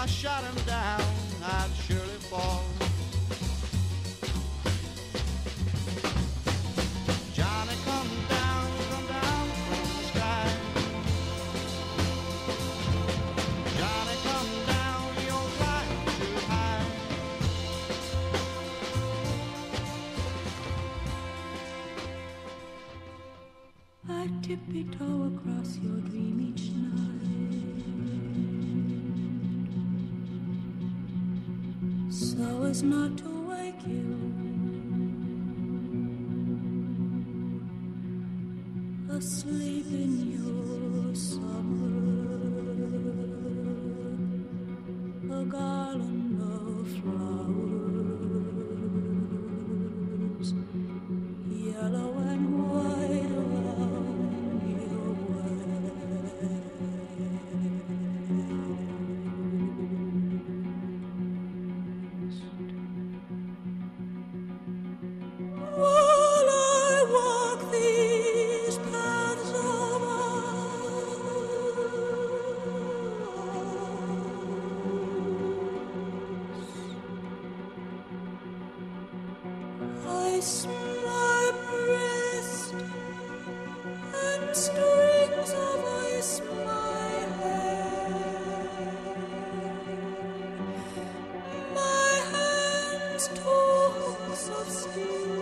I shot him down, I'd surely fall. Johnny, come down from the sky. Johnny, come down, you're flying too high. I tippy-toe across your dream each night, so as not to wake you. Asleep in your summer, a garland of flowers, yellow and white around your waist. While I walk these paths of ice, my breast, and strings of ice my hair, my hands two hooks of steel.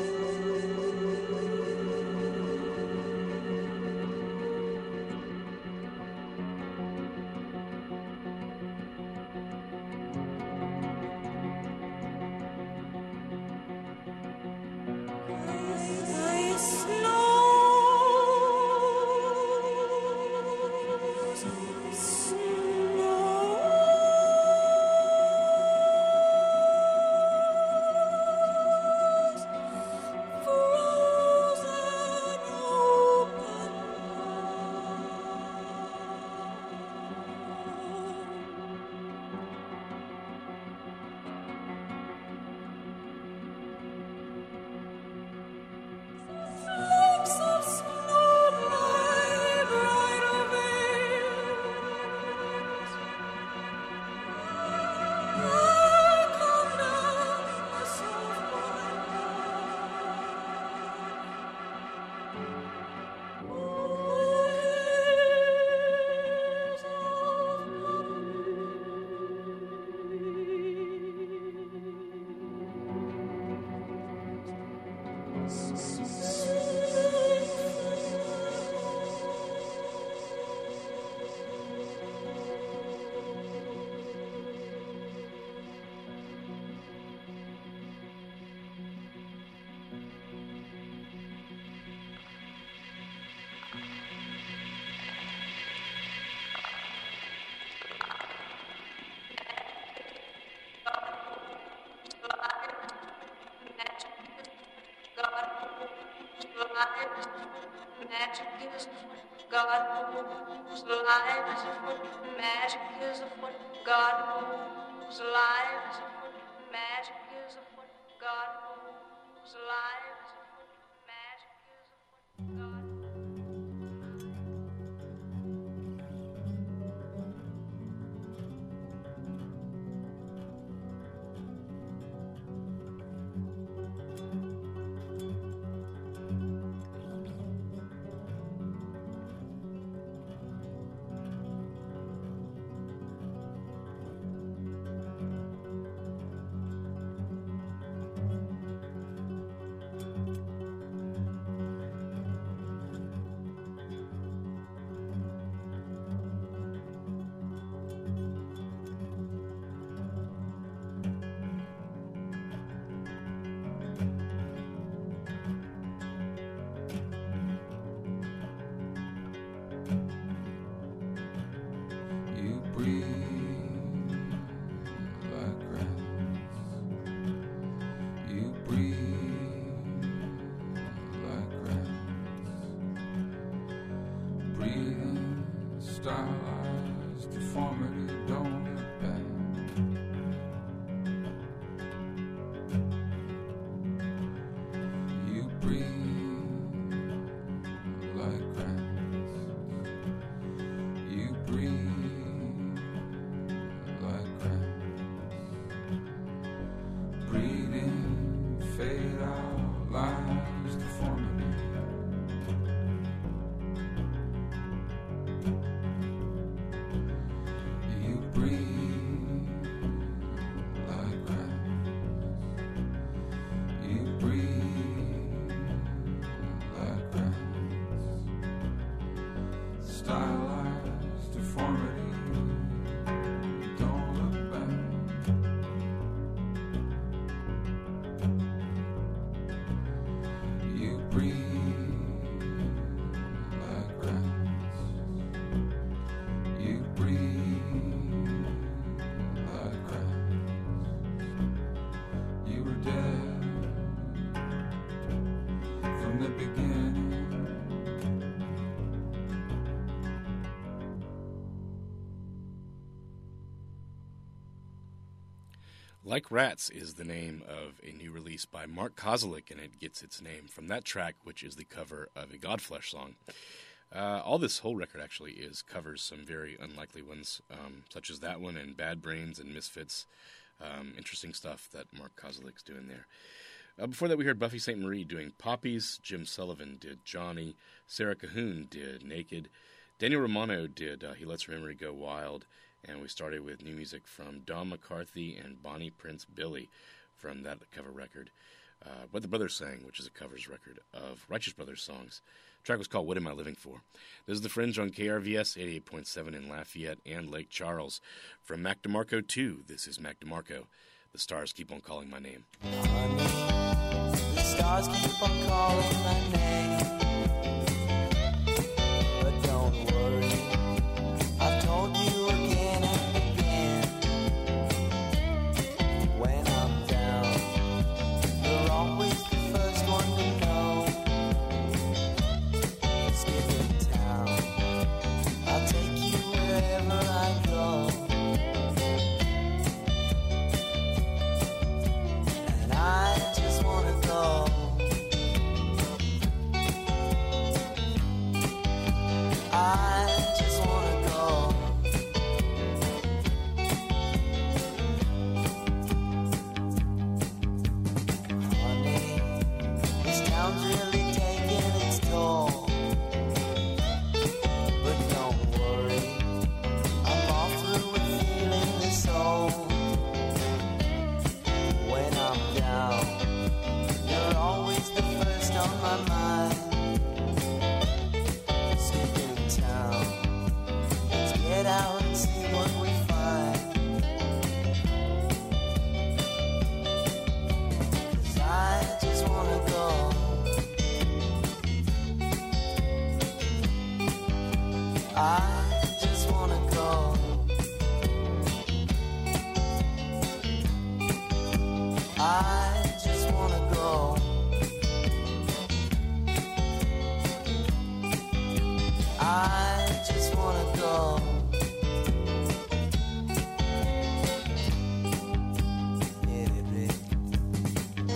Magic is God moves, life is afoot. Magic is afoot, God moves, life is afoot. Magic is afoot, God moves, life is afoot. Magic is afoot, God. Stylized deformity, don't look back. You breathe like grass. You breathe like grass. the beginning. Like Rats is the name of a new release by Mark Kozelik, and it gets its name from that track, which is the cover of a Godflesh song. All this whole record actually covers some very unlikely ones, such as that one and Bad Brains and Misfits. Interesting stuff that Mark Kozelik's doing there. Before that, we heard Buffy St. Marie doing Poppies. Jim Sullivan did Johnny. Sarah Cahoon did Naked. Daniel Romano did He Lets Her Memory Go Wild. And we started with new music from Don McCarthy and Bonnie Prince Billy from that cover record. What the Brothers Sang, which is a covers record of Righteous Brothers songs. The track was called What Am I Living For? This is The Fringe on KRVS 88.7 in Lafayette and Lake Charles. From Mac DeMarco 2, this is Mac DeMarco. The stars keep on calling my name. Honey, the stars keep on calling my name. But don't worry, I've told you again and again. When I'm down, you're always the first one to know. Skip in town, I'll take you wherever I go. And I just wanna go. I just wanna go. Honey, this town's really taking its toll. But don't worry, I'm all through with feeling this old. When I'm down, you're always the first on my mind. Skip in town, let's get out and see what we find. 'Cause I just wanna go. I just wanna go. I just wanna go. I just wanna go. Hit it, baby.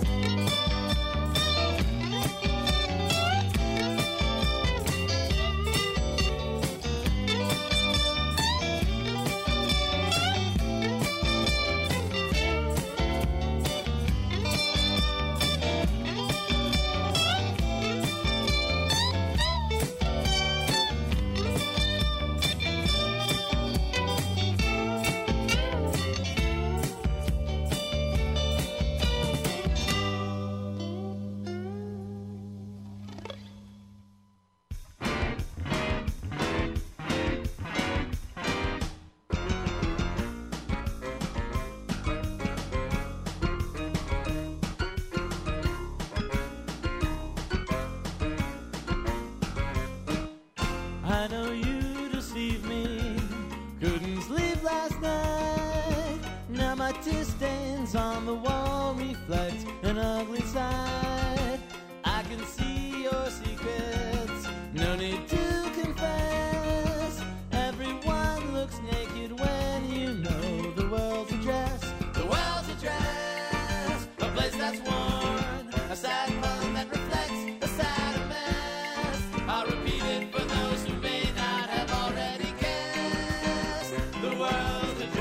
I know you deceived me, couldn't sleep last night. Now my tear stains on the wall reflect an ugly sight. I can see your secrets, no need to confess. Everyone looks naked when you know the world's a dress. The world's a dress, a place that's worn, a sad pun that reflects a sad mess. I'll repeat it for those who may not have already guessed. The world's a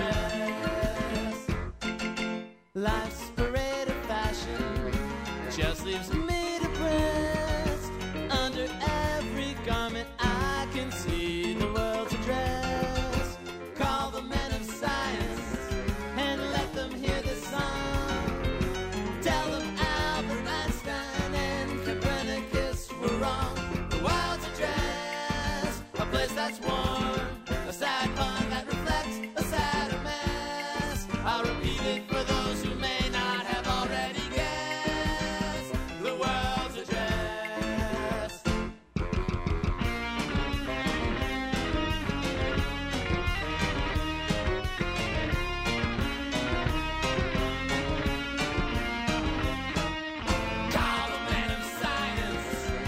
dress. Life's parade of fashion just leaves me depressed. Under every garment I can see the world's a dress. Call the men of science and let them hear the song. Tell them Albert Einstein and Copernicus were wrong. The world's a dress, a place that's warm, a sad pun that reflects a sadder mess. I'll repeat it for those who may not have already guessed. The world's a dress. Call the men of science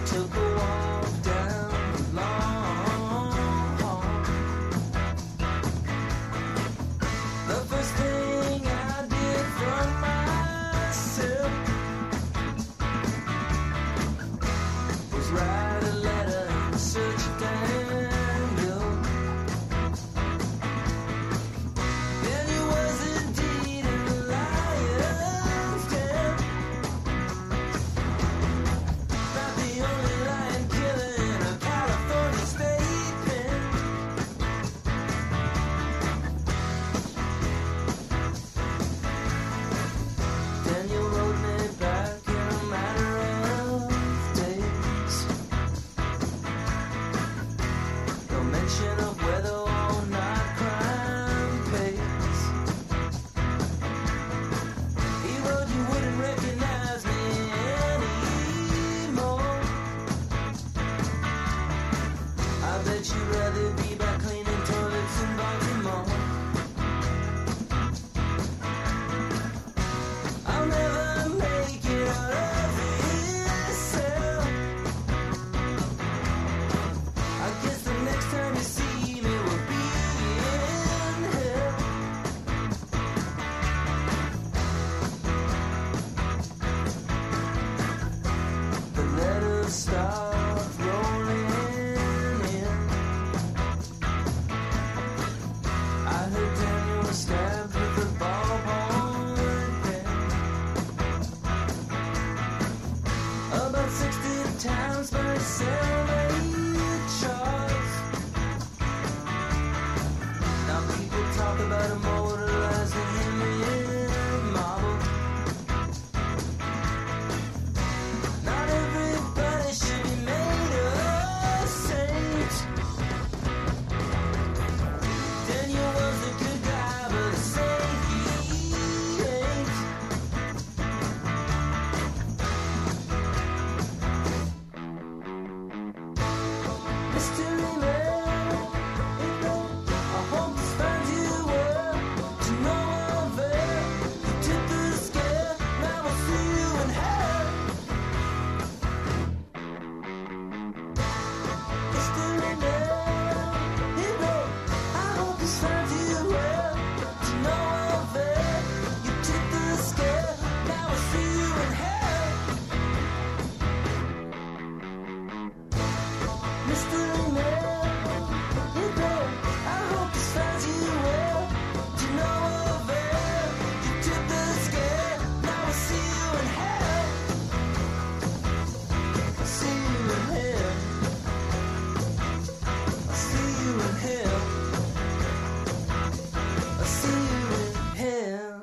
took a walk down the lawn. The first thing I did for myself was write a letter in search of Daniel. Daniel was indeed in the lion's den, not the only lion killer in a California state pen. Daniel wrote me back in a matter of days. No mention of whether or not crime pays. He wrote you wouldn't recognize me anymore. I bet you'd rather be back cleaning toilets in Baltimore. I'll never make it out of this cell. I guess the next time you see me will be in hell. The letters start rolling in. I heard Daniel was stabbed with a ballpoint pen about 60 times by cellmate Charles. Now people talk about immortalizing him in marble. Not everybody should be made a saint. Daniel was a good guy, but say he ain't. Mystery man, I hope this finds you well. To no avail, you took the scare. Now I'll see you in hell. Mystery man, I hope this finds you well. To no avail, you took the scare. Now I'll see you in hell. Mystery man, I hope this finds you well. To no avail, you took the scare. Now I'll see you in hell. I'll see you in hell. I'll see you in hell. I'll see you in hell.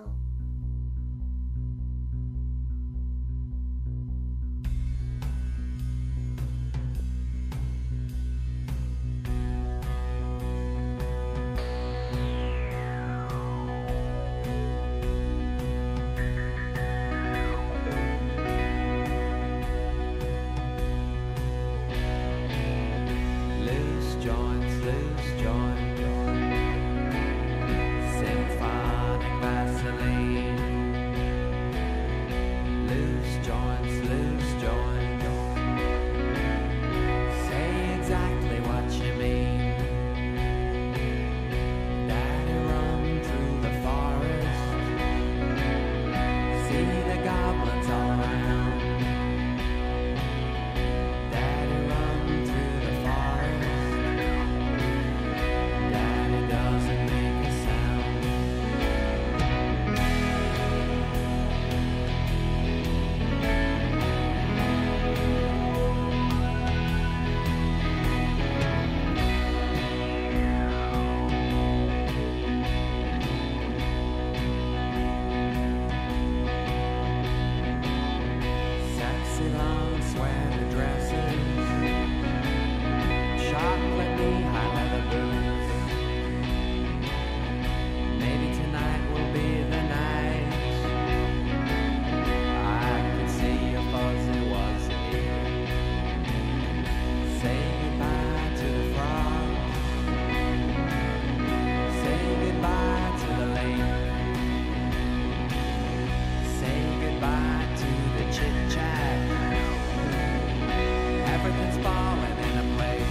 everything's falling into place.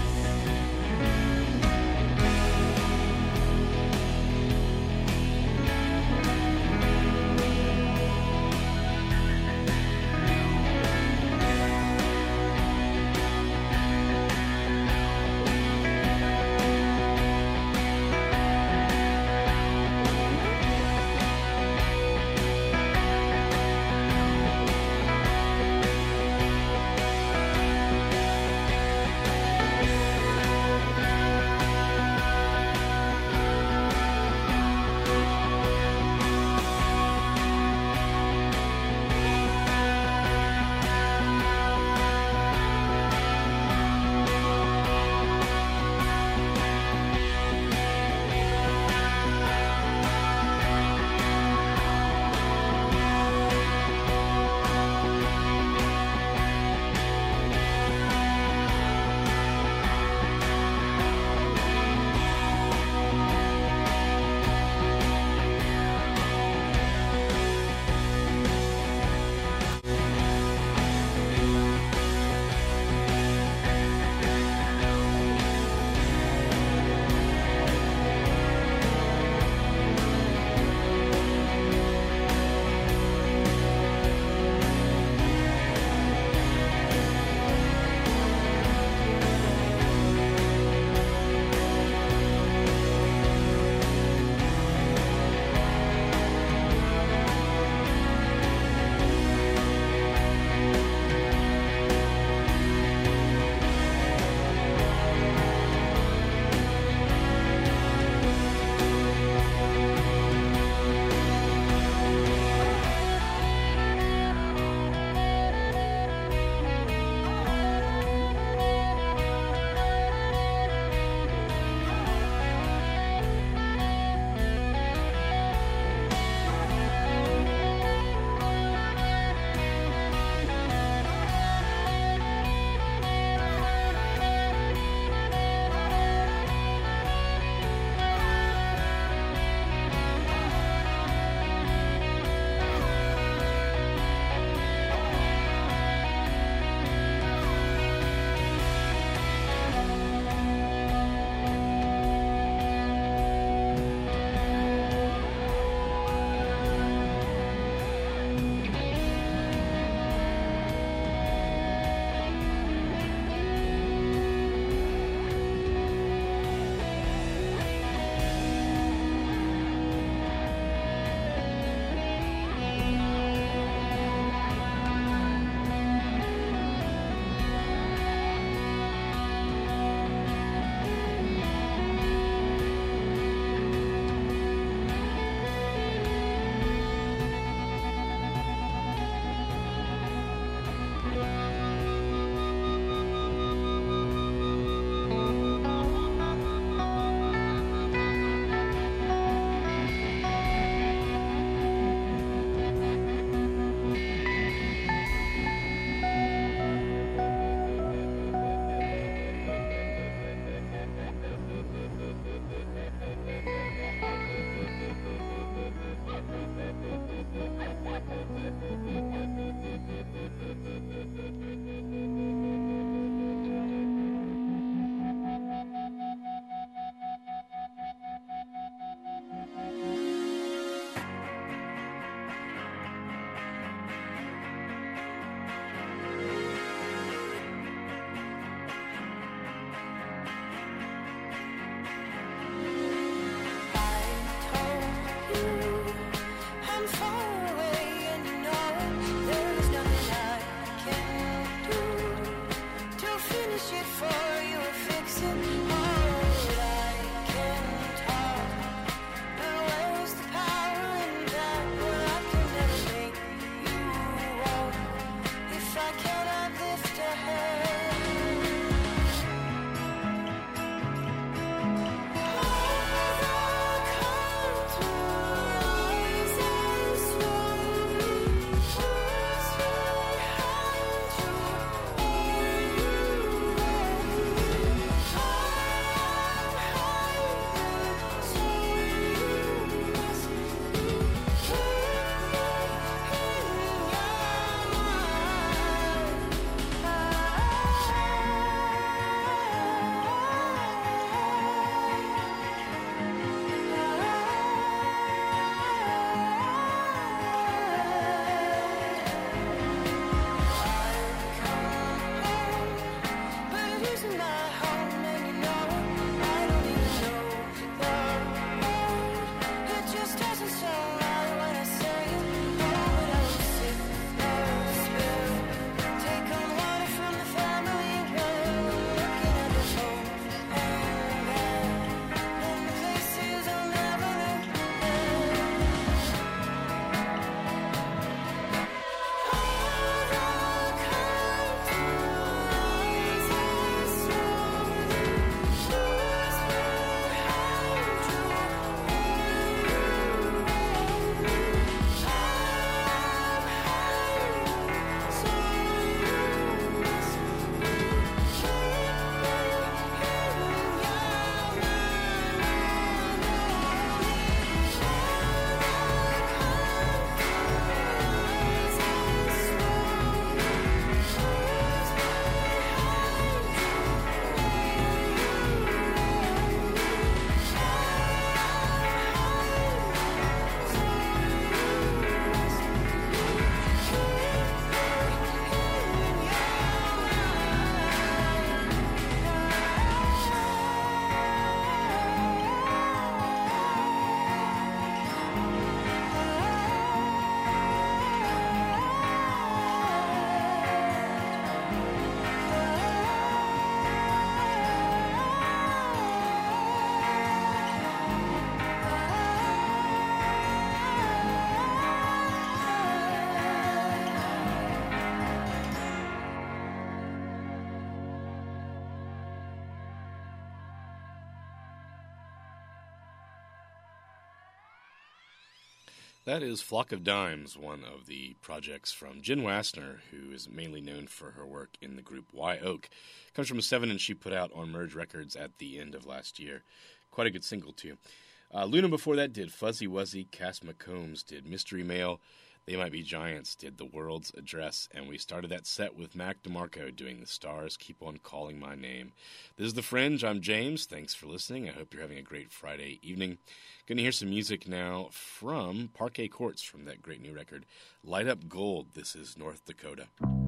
That is Flock of Dimes, one of the projects from Jen Wassner, who is mainly known for her work in the group Y Oak. Comes from a 7-inch she put out on Merge Records at the end of last year. Quite a good single, too. Luna before that did Fuzzy Wuzzy, Cass McCombs did Mystery Mail, They Might Be Giants did The World's Address, and we started that set with Mac DeMarco doing The Stars Keep On Calling My Name. This is The Fringe. I'm James. Thanks for listening. I hope you're having a great Friday evening. Going to hear some music now from Parquet Courts from that great new record, Light Up Gold. This is North Dakota.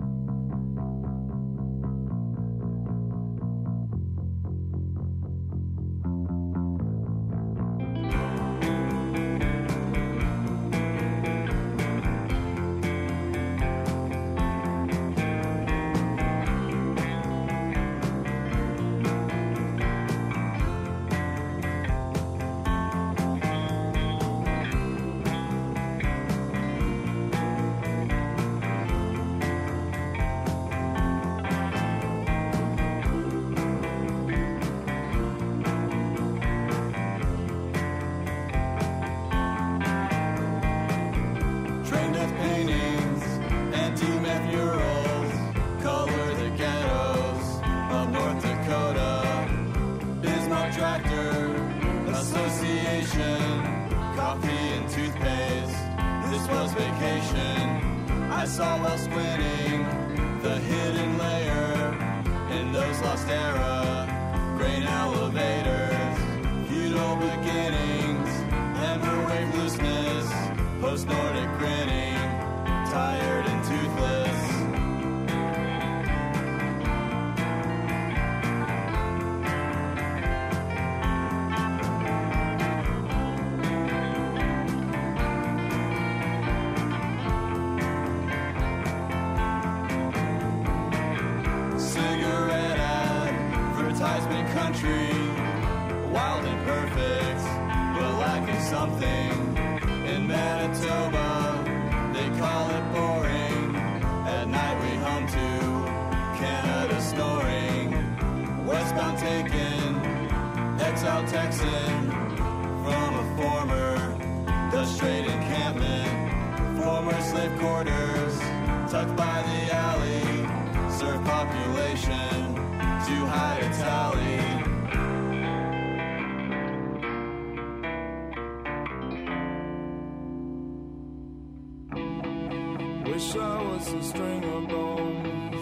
Wish I was a string of bones.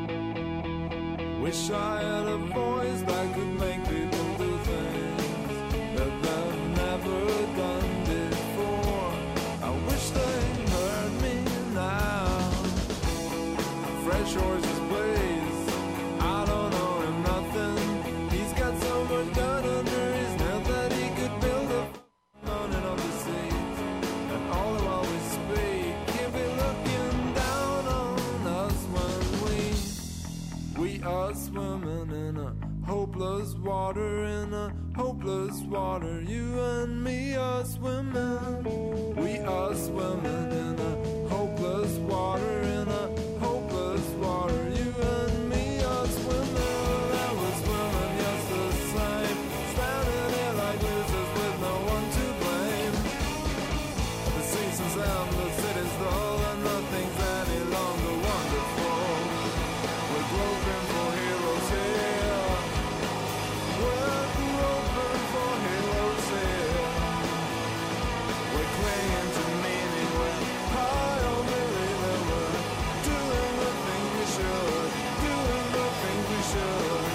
Wish I had a voice that could make people do things that they've never done before. I wish they heard me now. Fresh horses blaze. I don't owe him nothing. He's got so much dirt under his neck that he could build a mountain of the seas. And all the while we speak, he'll be looking down on us when we are swimming in a hopeless water, in a hopeless water. You and me are swimming. We are swimming in a hopeless water, in a hopeless water. You and me are swimming. I was swimming just the same, standing here like losers with no one to blame. The seasons end, the city's dull, and nothing's any longer wonderful. We're groping for heroes here. We're groping for heroes here. We're clinging to meaning when I don't believe that we're doing the things we should, doing the things we should.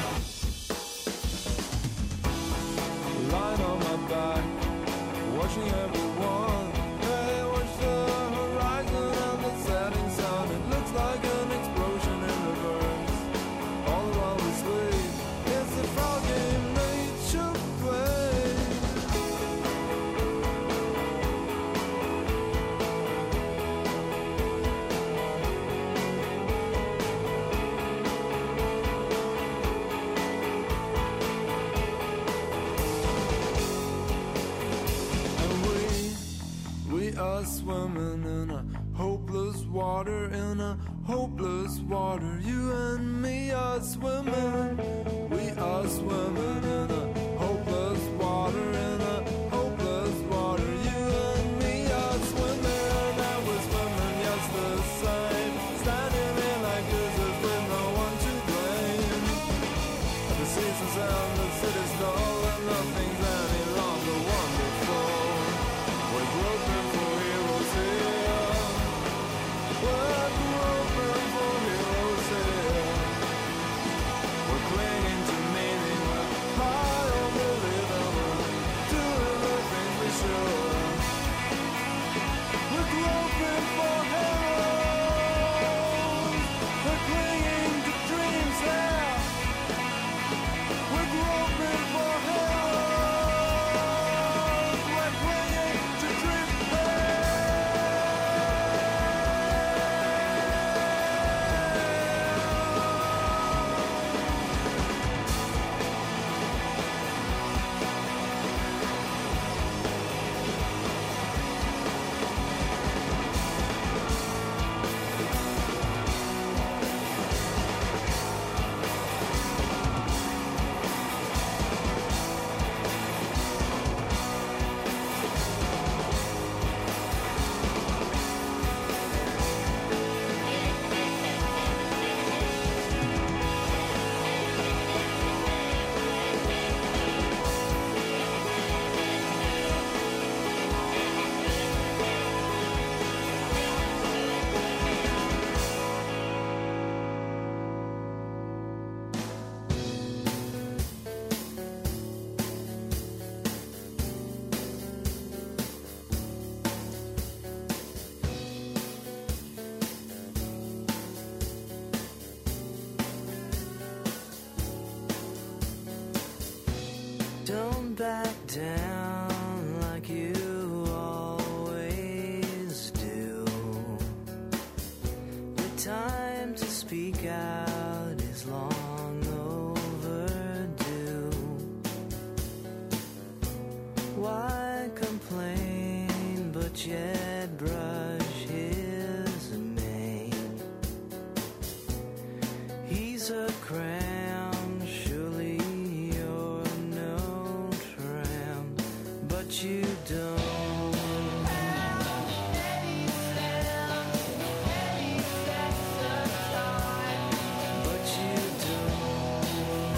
Lying on my back, watching everyone. Hey, watch the horizon and the setting sun. It looks like an explosion in reverse. All the while we sleep, it's the frog game nature plays. And we are swimming in a hopeless water, in a hopeless water. You and me are swimming. We are swimming in a hopeless water, in a hopeless water. You and me are swimming. sound the city's dull and nothing's any longer wonderful. We're groping for heroes here. We're groping for heroes here. We're clinging to meaning. We're high on the rhythm. We're doing the things we should. We're groping for heroes. We're clinging to dreams here. We're groping for heroes. We're clinging to dreams here. Don't back down like you always do. The time to speak out is long overdue. Why complain but yet brush his mane? He's a crown, surely you're no tramp, but you don't. But you don't.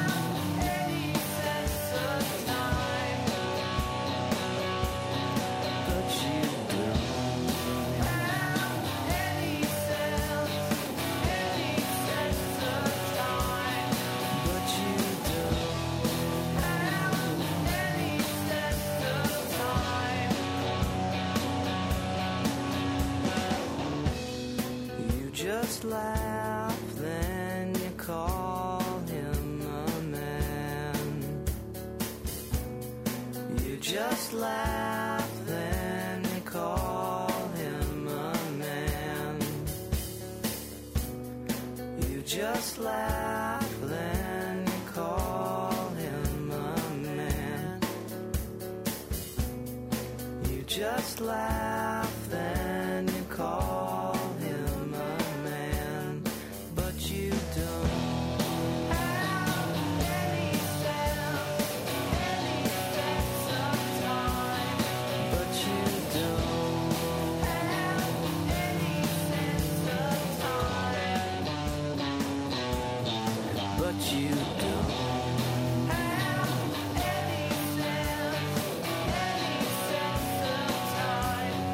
But you But you don't. You just laugh, then you call him a man. You just laugh, then you call him a man. You just laugh, then you call him a man. You just laugh, then you call him a man, but you don't. But you don't. But you don't. But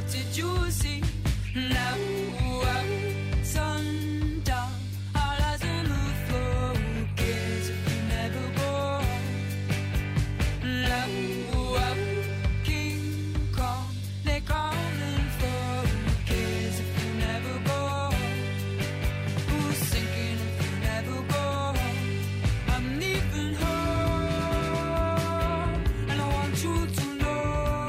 did you see? Now sundown, all eyes on the floor. Who cares if you never go? Now King Kong, they calling for. Who cares if you never go? Who's sinking if you never go? I'm leaving home, and I want you to know.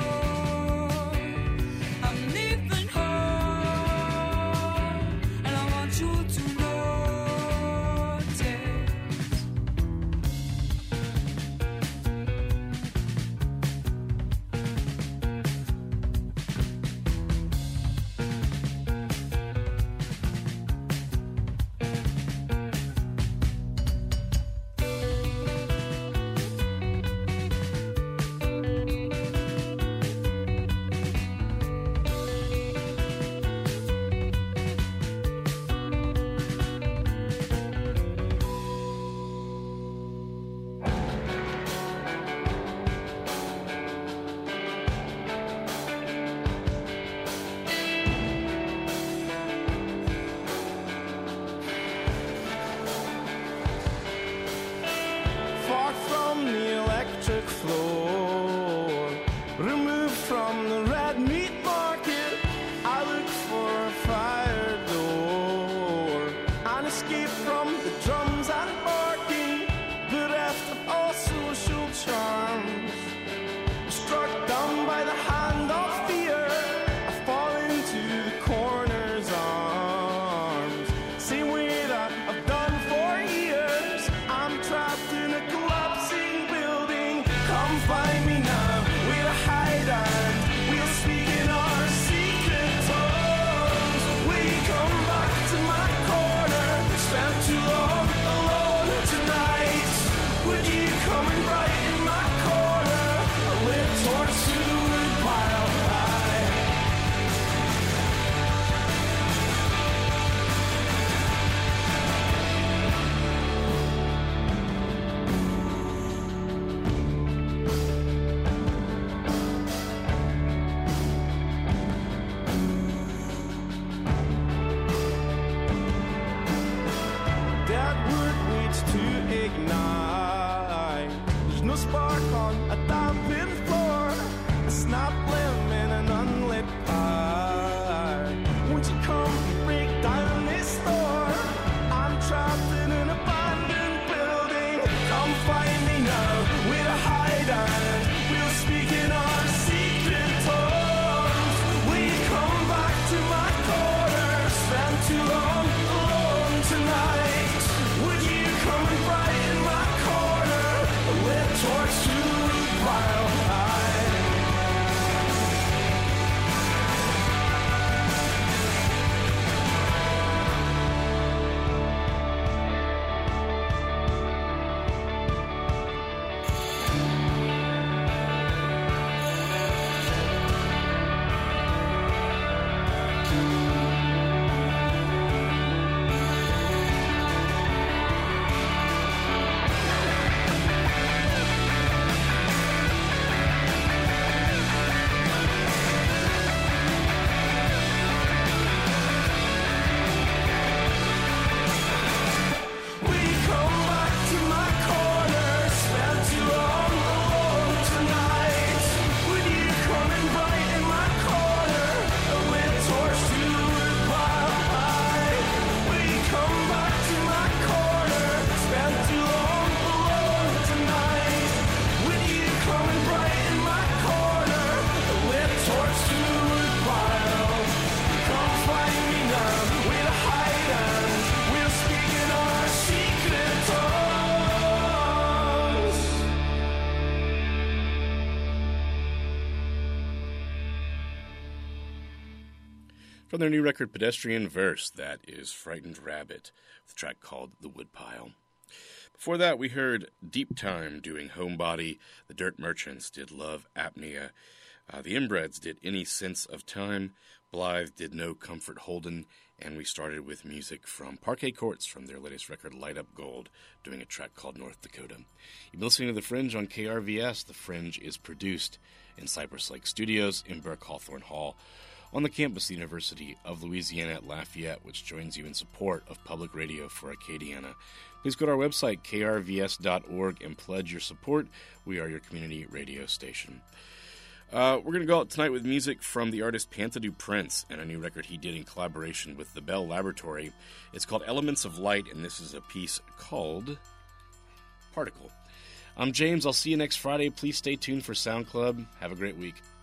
I'm leaving home, and I want you to notice. Far from the electric floor, removed from the red meat market, I look for a fire door, an escape from the drums and barking, bereft of all social charms. Struck down by the hand of fear, I fall into the coroner's arms. Same way that I've done for years. I'm trapped in a collapsing building. Come find me now, we'll hide and we'll speak in our secret tongues. Will you come back to my corner? Spent too long alone tonight. Would you come and brighten my corner? A lit torch to the wood pile high. That wood waits to ignite. There's no spark on a dampened floor, a snap limb in an unlit pie. Won't you come and break down this door? I'm trapped in an abandoned building. Come find me now, we'll hide and we'll speak in our secret tongues. Will you come back to my corner? Spent too long alone tonight. Would you come and brighten my corner? A lit torch to the wood pile high. From their new record, Pedestrian Verse, that is Frightened Rabbit, with a track called The Woodpile. Before that, we heard Deep Time doing Homebody, the Dirt Merchants did Love Apnea, the Inbreds did Any Sense of Time, Blythe did No Comfort Holden, and we started with music from Parquet Courts from their latest record, Light Up Gold, doing a track called North Dakota. You've been listening to The Fringe on KRVS. The Fringe is produced in Cypress Lake Studios in Burke Hawthorne Hall on the campus of the University of Louisiana at Lafayette, which joins you in support of public radio for Acadiana. Please go to our website, krvs.org, and pledge your support. We are your community radio station. We're going to go out tonight with music from the artist Pantadou Prince and a new record he did in collaboration with the Bell Laboratory. It's called Elements of Light, and this is a piece called Particle. I'm James. I'll see you next Friday. Please stay tuned for Sound Club. Have a great week.